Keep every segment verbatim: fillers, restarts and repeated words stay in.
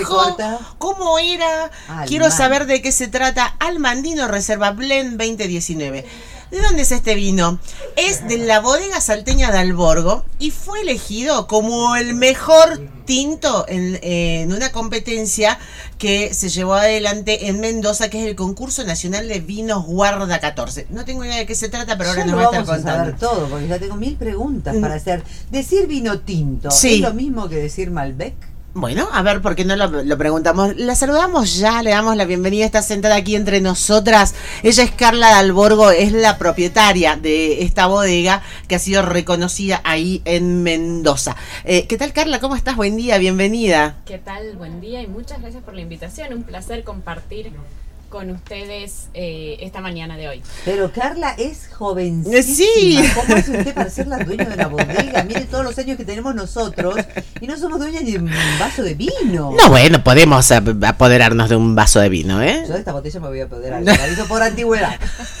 ¿Cómo era? Alman. Quiero saber de qué se trata. Almandino Reserva Blend veinte diecinueve. ¿De dónde es este vino? Es de la bodega salteña de Alborgo y fue elegido como el mejor tinto en, eh, en una competencia que se llevó adelante en Mendoza, que es el Concurso Nacional de Vinos Guarda catorce. No tengo idea de qué se trata, pero ahora ya nos va a estar contando. Vamos a saber todo, porque ya tengo mil preguntas para hacer. Decir vino tinto, sí. ¿es lo mismo que decir Malbec? Bueno, a ver, ¿por qué no lo, lo preguntamos? La saludamos ya, le damos la bienvenida, está sentada aquí entre nosotras. Ella es Carla de Alborgo, es la propietaria de esta bodega que ha sido reconocida ahí en Mendoza. Eh, ¿Qué tal, Carla? ¿Cómo estás? Buen día, bienvenida. ¿Qué tal? Buen día y muchas gracias por la invitación. Un placer compartir con ustedes eh, esta mañana de hoy. Pero Carla es jovencísima. Sí. ¿Cómo hace usted para ser la dueña de una bodega? Mire todos los años que tenemos nosotros y no somos dueñas ni de un vaso de vino. No, bueno, podemos apoderarnos de un vaso de vino, ¿eh? Yo de esta botella me voy a apoderar, la hizo por antigüedad.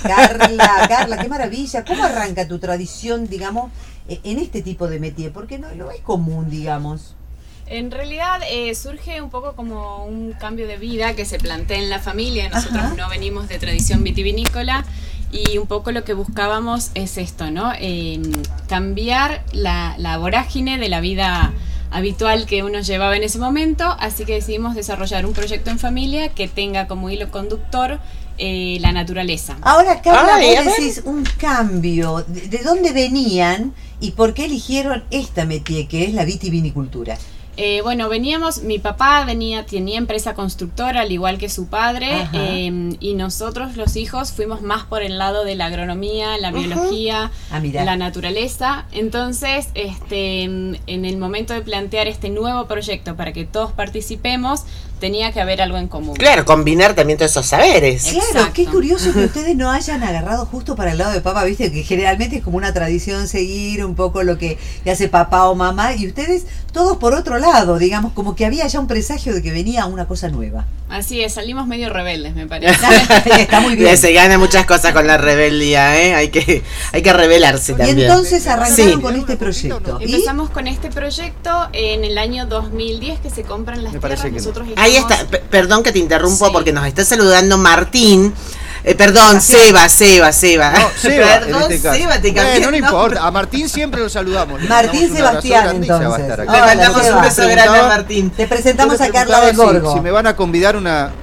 Carla, Carla, qué maravilla. ¿Cómo arranca tu tradición, digamos, en este tipo de métier? Porque no, no es común, digamos. En realidad eh, surge un poco como un cambio de vida que se plantea en la familia. Nosotros Ajá. no venimos de tradición vitivinícola y un poco lo que buscábamos es esto, ¿no? Eh, cambiar la, la vorágine de la vida habitual que uno llevaba en ese momento, así que decidimos desarrollar un proyecto en familia que tenga como hilo conductor eh, la naturaleza. Ahora, Carla, Ay, vos decís un cambio. ¿De, de dónde venían y por qué eligieron esta métier que es la vitivinicultura? Eh, bueno, veníamos, mi papá venía, tenía empresa constructora al igual que su padre, eh, y nosotros los hijos fuimos más por el lado de la agronomía, la uh-huh. biología, ah, la naturaleza. Entonces, este, en el momento de plantear este nuevo proyecto para que todos participemos, tenía que haber algo en común. Claro, combinar también todos esos saberes. Claro, Exacto. Qué curioso que ustedes no hayan agarrado justo para el lado de papá, viste que generalmente es como una tradición seguir un poco lo que hace papá o mamá, y ustedes todos por otro lado, digamos, como que había ya un presagio de que venía una cosa nueva. Así es, salimos medio rebeldes, me parece. Está muy bien. Se gana muchas cosas con la rebeldía, ¿eh? Hay que, hay que rebelarse también. Y entonces arrancaron sí. con este proyecto. ¿Y? Empezamos con este proyecto en el año dos mil diez que se compran las tierras. Nosotros no. Ahí está, P- perdón que te interrumpo sí. porque nos está saludando Martín. Eh, perdón, Gracias. Seba, Seba, Seba. No, Seba, Perdón, en este caso. Seba, te cambié. Eh, no, no importa, a Martín siempre lo saludamos. Le Martín Sebastián, entonces. Le mandamos un beso grande a Martín. Te presentamos a Carla del Borgo. Si, si me van a convidar una...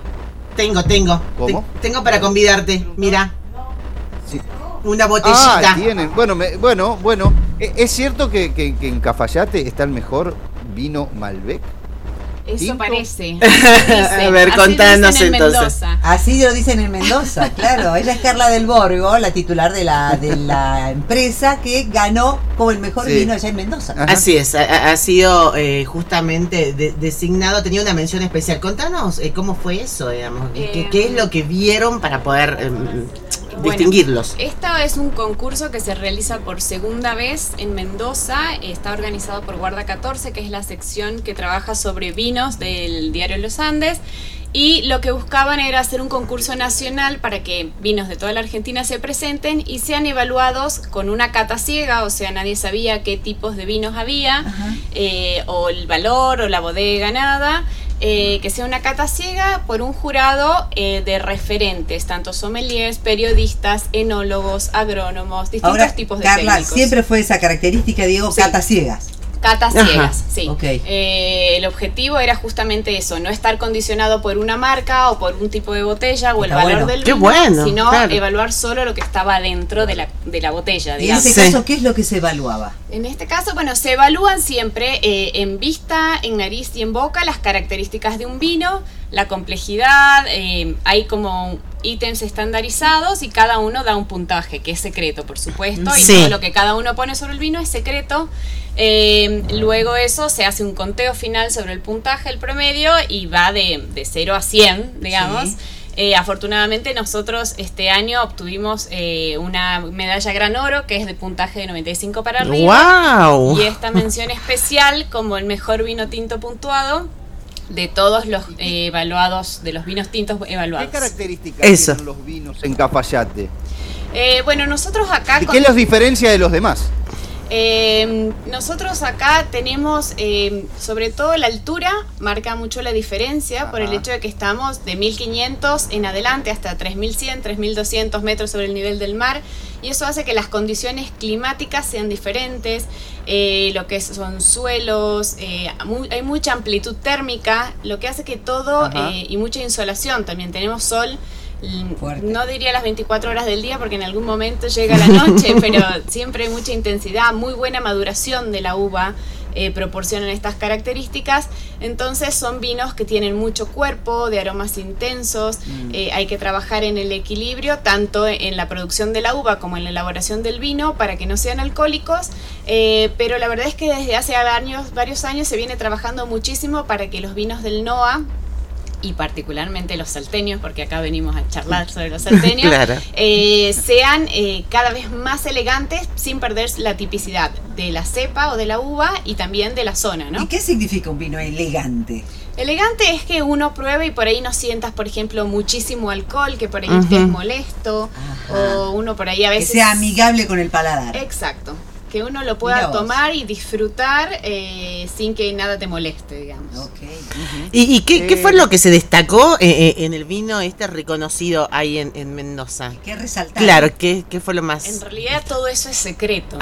Tengo, tengo. ¿Cómo? Te, tengo para convidarte, mira. Sí. Una botellita. Ah, tienen. Bueno, me, bueno, bueno. ¿Es cierto que, que, que en Cafayate está el mejor vino Malbec? Eso ¿Tinto? Parece. A ver, así contanos en entonces. Mendoza. Así lo dicen en Mendoza, claro. Ella es Carla del Borgo, la titular de la, de la empresa que ganó como el mejor sí. vino allá en Mendoza. Ajá. Así es, ha, ha sido eh, justamente de, designado, tenía una mención especial. Contanos eh, cómo fue eso, digamos. Eh, ¿Qué, ¿Qué es lo que vieron para poder eh, Bueno, distinguirlos? Esto es un concurso que se realiza por segunda vez en Mendoza. Está organizado por Guarda catorce, que es la sección que trabaja sobre vinos del diario Los Andes. Y lo que buscaban era hacer un concurso nacional para que vinos de toda la Argentina se presenten y sean evaluados con una cata ciega, o sea, nadie sabía qué tipos de vinos había, eh, o el valor, o la bodega, nada. Eh, que sea una cata ciega por un jurado eh, de referentes, tanto sommeliers, periodistas, enólogos, agrónomos, distintos Ahora, tipos de Carla, técnicos. siempre fue esa característica, Diego, Sí. catas ciegas. Catas Ajá. ciegas, sí. Okay. Eh, el objetivo era justamente eso, no estar condicionado por una marca o por un tipo de botella o el Está valor bueno. del Qué vino, bueno, sino claro. evaluar solo lo que estaba dentro de la, de la botella, Y en digamos. ese Sí. caso, ¿qué es lo que se evaluaba? En este caso, bueno, se evalúan siempre eh, en vista, en nariz y en boca las características de un vino, la complejidad, eh, hay como ítems estandarizados y cada uno da un puntaje, que es secreto, por supuesto, y Sí. todo lo que cada uno pone sobre el vino es secreto. Eh, luego eso se hace un conteo final sobre el puntaje, el promedio, y va de, de cero a cien, digamos. Sí. Eh, afortunadamente nosotros este año obtuvimos eh, una medalla gran oro, que es de puntaje de noventa y cinco para arriba. ¡Wow! Y esta mención especial como el mejor vino tinto puntuado de todos los eh, evaluados, de los vinos tintos evaluados. ¿Qué características Eso. tienen los vinos en Cafayate? Eh, bueno, nosotros acá... ¿Y con- qué los diferencia de los demás? Eh, nosotros acá tenemos, eh, sobre todo la altura, marca mucho la diferencia. Ajá. Por el hecho de que estamos de mil quinientos en adelante hasta tres mil cien, tres mil doscientos metros sobre el nivel del mar, y eso hace que las condiciones climáticas sean diferentes, eh, lo que son suelos, eh, muy, hay mucha amplitud térmica, lo que hace que todo, eh, y mucha insolación, también tenemos sol. Fuerte. No diría las veinticuatro horas del día porque en algún momento llega la noche, pero siempre hay mucha intensidad, muy buena maduración de la uva, eh, proporcionan estas características. Entonces son vinos que tienen mucho cuerpo, de aromas intensos, mm. eh, hay que trabajar en el equilibrio tanto en la producción de la uva como en la elaboración del vino para que no sean alcohólicos, eh, pero la verdad es que desde hace años, varios años se viene trabajando muchísimo para que los vinos del N O A, y particularmente los salteños, porque acá venimos a charlar sobre los salteños, claro. eh, sean eh, cada vez más elegantes sin perder la tipicidad de la cepa o de la uva y también de la zona, ¿no? ¿Y qué significa un vino elegante? Elegante es que uno pruebe y por ahí no sientas, por ejemplo, muchísimo alcohol, que por ahí uh-huh. te es molesto, Ajá. o uno por ahí a veces... Que sea amigable con el paladar. Exacto. Que uno lo pueda tomar y disfrutar eh, sin que nada te moleste, digamos. Okay. Uh-huh. ¿Y, y qué, eh, qué fue lo que se destacó eh, en el vino este reconocido ahí en, en Mendoza? ¿Qué resaltar? Claro, ¿qué, ¿qué fue lo más? En realidad todo eso es secreto,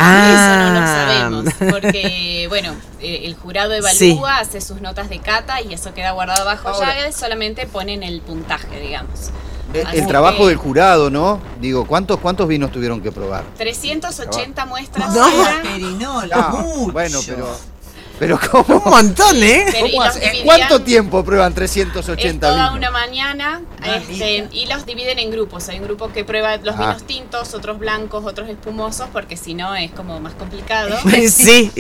ah. eso no lo sabemos, porque bueno, eh, el jurado evalúa, sí. hace sus notas de cata y eso queda guardado bajo Ahora. llave, solamente ponen el puntaje, digamos. El, el trabajo que, del jurado, ¿no? Digo, ¿cuántos cuántos vinos tuvieron que probar? trescientas ochenta muestras. No, Perinola, no, mucho. Bueno, pero... Pero ¿cómo? Un montón, ¿eh? ¿Cómo hace, ¿Cuánto tiempo prueban trescientos ochenta es toda vinos? una mañana, ah, este, y los dividen en grupos. Hay un grupo que prueba los ah. vinos tintos, otros blancos, otros espumosos, porque si no es como más complicado. sí, sí.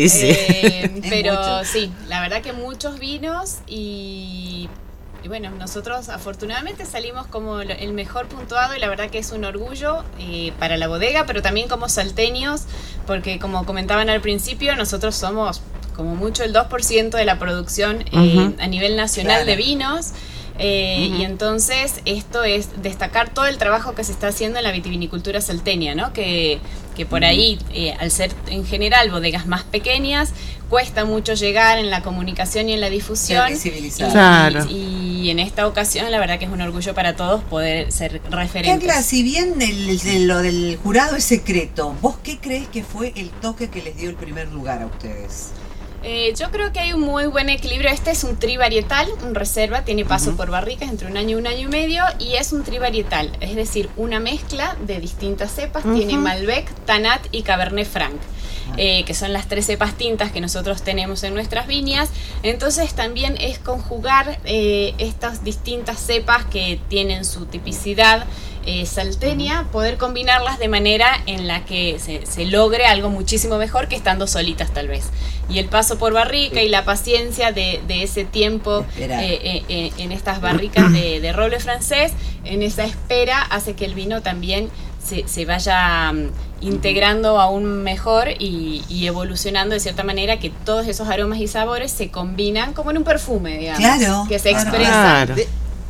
Eh, pero sí, la verdad que muchos vinos y... Y bueno, nosotros afortunadamente salimos como el mejor puntuado y la verdad que es un orgullo eh, para la bodega, pero también como salteños, porque como comentaban al principio, nosotros somos como mucho el dos por ciento de la producción eh, uh-huh. a nivel nacional claro. de vinos. Eh, uh-huh. Y entonces esto es destacar todo el trabajo que se está haciendo en la vitivinicultura salteña, ¿no? Que, que por uh-huh. ahí, eh, al ser en general bodegas más pequeñas, cuesta mucho llegar en la comunicación y en la difusión. Y, claro. y, y en esta ocasión la verdad que es un orgullo para todos poder ser referentes. Carla, si bien el, el, lo del jurado es secreto, ¿vos qué crees que fue el toque que les dio el primer lugar a ustedes? Eh, yo creo que hay un muy buen equilibrio. Este es un trivarietal, un reserva, tiene paso uh-huh. por barricas entre un año y un año y medio, y es un trivarietal, es decir, una mezcla de distintas cepas. Uh-huh. Tiene Malbec, Tanat y Cabernet Franc, uh-huh. eh, que son las tres cepas tintas que nosotros tenemos en nuestras viñas. Entonces también es conjugar eh, estas distintas cepas que tienen su tipicidad Eh, salteña, poder combinarlas de manera en la que se, se logre algo muchísimo mejor que estando solitas tal vez. Y el paso por barrica sí. y la paciencia de, de ese tiempo eh, eh, eh, en estas barricas de, de roble francés, en esa espera hace que el vino también se, se vaya um, integrando aún mejor y, y evolucionando de cierta manera, que todos esos aromas y sabores se combinan como en un perfume, digamos, claro, que se claro, expresa. Claro. De-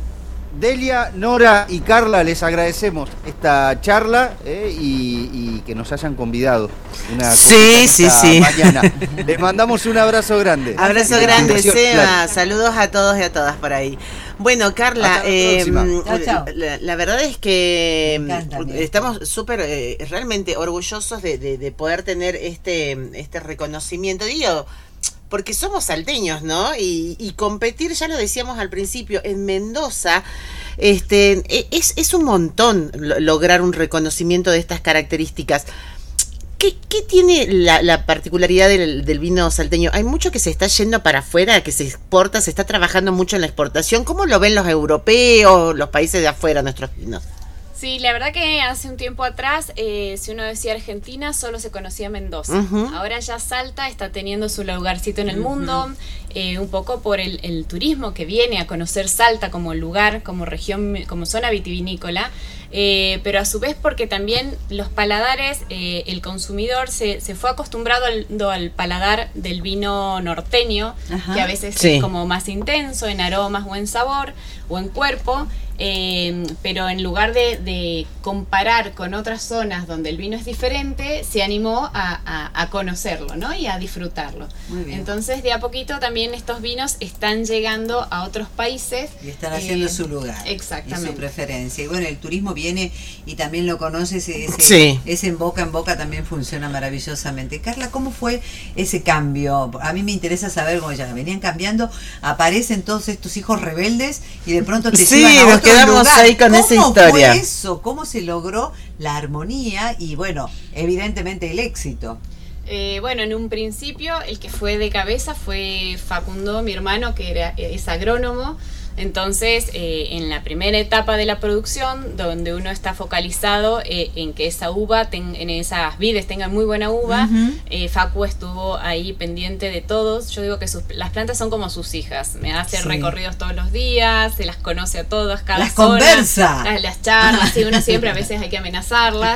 Delia, Nora y Carla, les agradecemos esta charla eh, y, y que nos hayan convidado una sí, sí, sí. mañana. Les mandamos un abrazo grande. Abrazo grande, Seba. Saludos a todos y a todas por ahí. Bueno, Carla, eh, chao, chao. La, la verdad es que encanta, estamos súper, eh, realmente orgullosos de, de, de poder tener este, este reconocimiento. Digo, porque somos salteños, ¿no? Y, y competir, ya lo decíamos al principio, en Mendoza, este, es, es un montón lograr un reconocimiento de estas características. ¿Qué, qué tiene la, la particularidad del, del vino salteño? Hay mucho que se está yendo para afuera, que se exporta, se está trabajando mucho en la exportación. ¿Cómo lo ven los europeos, los países de afuera, nuestros vinos? Sí, la verdad que hace un tiempo atrás, eh, si uno decía Argentina, solo se conocía Mendoza. Uh-huh. Ahora ya Salta está teniendo su lugarcito en el uh-huh. mundo. eh, un poco por el, el turismo que viene a conocer Salta como lugar, como región, como zona vitivinícola, eh, pero a su vez porque también los paladares, eh, el consumidor se, se fue acostumbrado al, al paladar del vino norteño, Ajá. que a veces sí. es como más intenso en aromas o en sabor o en cuerpo. Eh, pero en lugar de, de comparar con otras zonas donde el vino es diferente, se animó a, a, a conocerlo, ¿no? Y a disfrutarlo. Muy bien. Entonces, de a poquito también estos vinos están llegando a otros países. Y están haciendo eh, su lugar. Exactamente. Y su preferencia. Y bueno, el turismo viene y también lo conoces, ese, sí. ese en boca en boca también funciona maravillosamente. Carla, ¿cómo fue ese cambio? A mí me interesa saber cómo ya venían cambiando, aparecen todos estos hijos rebeldes y de pronto te sí, llevan a otro quedamos lugar. ahí con esa historia. ¿Cómo fue eso? ¿Cómo se logró la armonía y, bueno, evidentemente el éxito? Eh, bueno, en un principio el que fue de cabeza fue Facundo, mi hermano, que era, es agrónomo. Entonces, eh, en la primera etapa de la producción, donde uno está focalizado eh, en que esa uva, ten, en esas vides tengan muy buena uva, uh-huh. eh, Facu estuvo ahí pendiente de todos. Yo digo que sus, las plantas son como sus hijas. Me hace sí. recorridos todos los días, se las conoce a todas, cada las zona. Conversa. Las, las charlas, y uno siempre a veces hay que amenazarlas.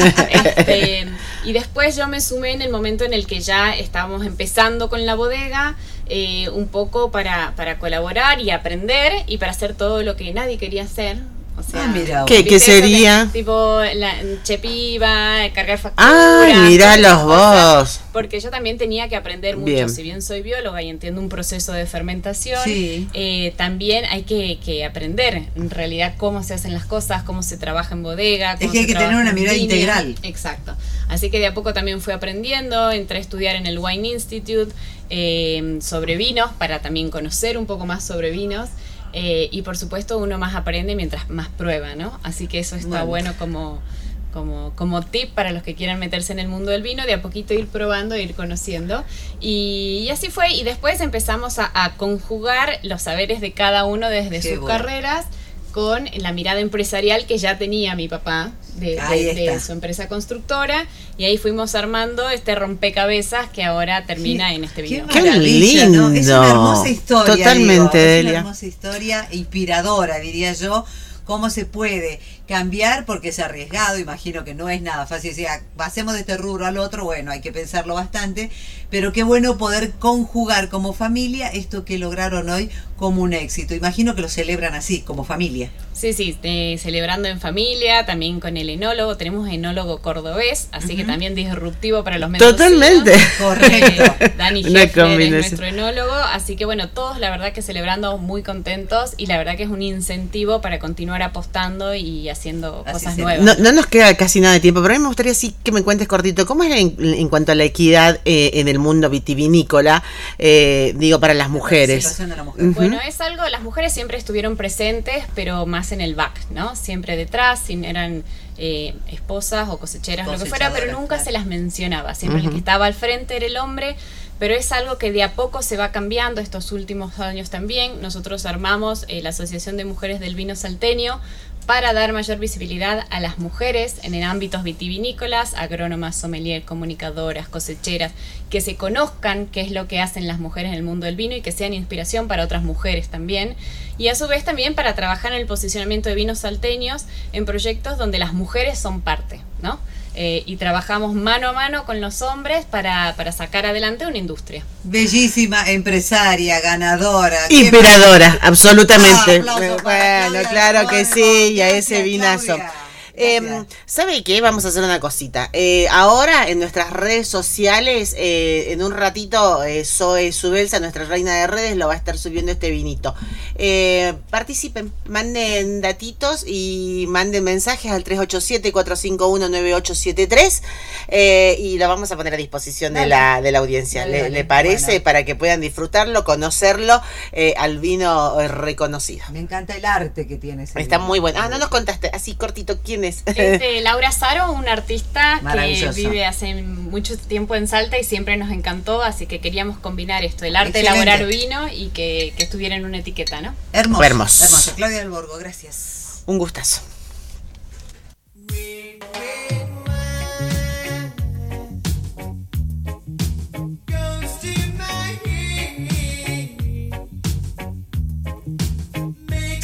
este, y después yo me sumé en el momento en el que ya estábamos empezando con la bodega, Eh, un poco para, para colaborar y aprender y para hacer todo lo que nadie quería hacer. O sea, ah, mira, ¿qué, ¿qué sería? De, tipo la chepiva, cargar facturas. Ah, mirá los vos. Porque yo también tenía que aprender mucho. Bien. Si bien soy bióloga y entiendo un proceso de fermentación, sí. eh, también hay que, que aprender en realidad cómo se hacen las cosas, cómo se trabaja en bodega. Cómo es que hay se que tener una mirada línea. integral. Exacto. Así que de a poco también fui aprendiendo, entré a estudiar en el Wine Institute eh, sobre vinos, para también conocer un poco más sobre vinos. Eh, y por supuesto uno más aprende mientras más prueba, ¿no? Así que eso está bueno, bueno como, como, como tip para los que quieran meterse en el mundo del vino, de a poquito ir probando, ir conociendo. Y, y así fue, y después empezamos a, a conjugar los saberes de cada uno desde Qué sus bueno. carreras con la mirada empresarial que ya tenía mi papá de, de, de su empresa constructora, y ahí fuimos armando este rompecabezas que ahora termina qué, en este video. Qué lindo. ¿no? Es una hermosa historia. Totalmente, digo, Delia. Es una hermosa historia, inspiradora, diría yo. Cómo se puede cambiar, porque es arriesgado, imagino que no es nada fácil. O sea, pasemos de este rubro al otro, bueno, hay que pensarlo bastante, pero qué bueno poder conjugar como familia esto que lograron hoy como un éxito. Imagino que lo celebran así, como familia. Sí, sí, eh, celebrando en familia, también con el enólogo. Tenemos enólogo cordobés, así uh-huh. que también disruptivo para los mendocinos. Totalmente. Correcto. Eh, Dani Hefner es nuestro enólogo, así que bueno, todos la verdad que celebrando muy contentos, y la verdad que es un incentivo para continuar apostando y haciendo así cosas nuevas. No, no nos queda casi nada de tiempo, pero a mí me gustaría sí que me cuentes cortito, ¿cómo es en, en cuanto a la equidad eh, en el mundo vitivinícola, eh, digo, para las mujeres? La la mujer. Uh-huh. Bueno, es algo, las mujeres siempre estuvieron presentes, pero más en el back, ¿no? Siempre detrás, sin, eran eh, esposas o cosecheras, lo que fuera, pero nunca claro. se las mencionaba. Siempre uh-huh. el que estaba al frente era el hombre, pero es algo que de a poco se va cambiando estos últimos años también. Nosotros armamos eh, la Asociación de Mujeres del Vino Salteño para dar mayor visibilidad a las mujeres en el ámbitos vitivinícolas, agrónomas, sommelier, comunicadoras, cosecheras, que se conozcan qué es lo que hacen las mujeres en el mundo del vino y que sean inspiración para otras mujeres también. Y a su vez también para trabajar en el posicionamiento de vinos salteños en proyectos donde las mujeres son parte, ¿no? Eh, y trabajamos mano a mano con los hombres para, para sacar adelante una industria. Bellísima empresaria, ganadora. Inspiradora, absolutamente. Ah, bueno, Claudia, claro que sí, y a ese gracias, vinazo. Claudia. Eh, ¿Sabe qué? Vamos a hacer una cosita. Eh, ahora en nuestras redes sociales, eh, en un ratito, eh, Zoe Subelsa, nuestra reina de redes, lo va a estar subiendo este vinito. Eh, participen, manden datitos y manden mensajes al tres ocho siete, cuatro cinco uno, nueve ocho siete tres eh, y lo vamos a poner a disposición de la, de la audiencia. Dale, ¿Le, dale, ¿Le parece? Bueno. Para que puedan disfrutarlo, conocerlo, eh, al vino reconocido. Me encanta el arte que tiene ese Está vino. muy bueno. Ah, no nos contaste, así cortito, ¿quién es? Este, Laura Saro, una artista que vive hace mucho tiempo en Salta y siempre nos encantó, así que queríamos combinar esto, el arte Excelente. de elaborar vino y que, que estuviera en una etiqueta, ¿no? Hermoso, Hermoso. hermoso. Claudia del Borgo, gracias. Un gustazo.